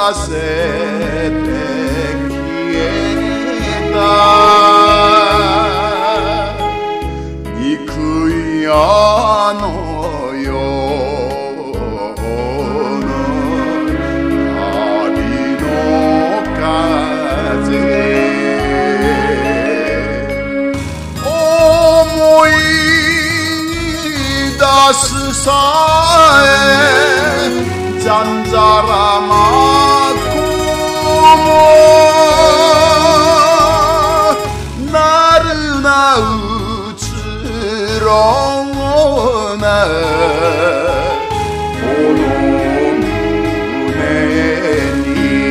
せて消えた憎いあの夜の旅の風思い出すさえざんざらまくもなるなうつろなこの胸に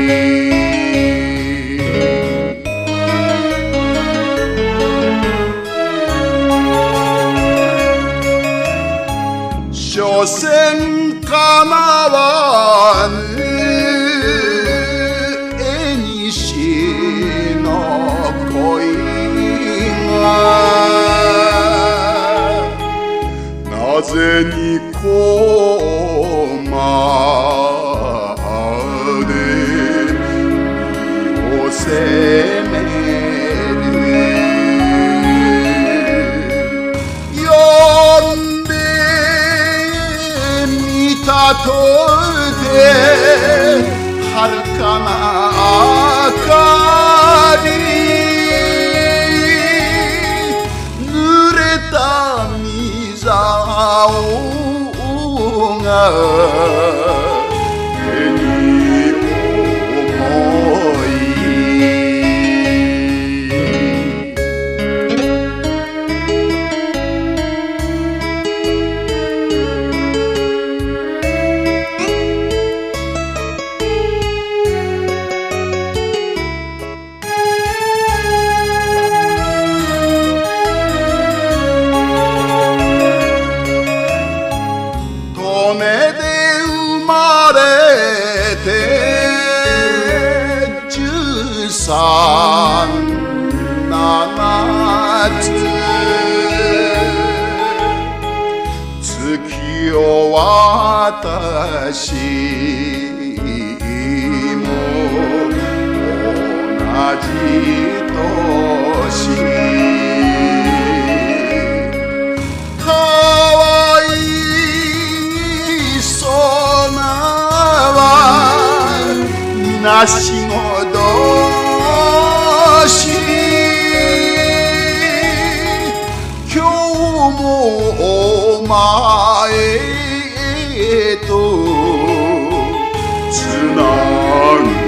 所詮かなわぬ縁の恋がなぜにこまで身を責める呼んでみたとて遥かな明かり濡れた溝が手に重い利根で生まれて13夏月を私も同じ年なしごどし今日もお前とつなぐ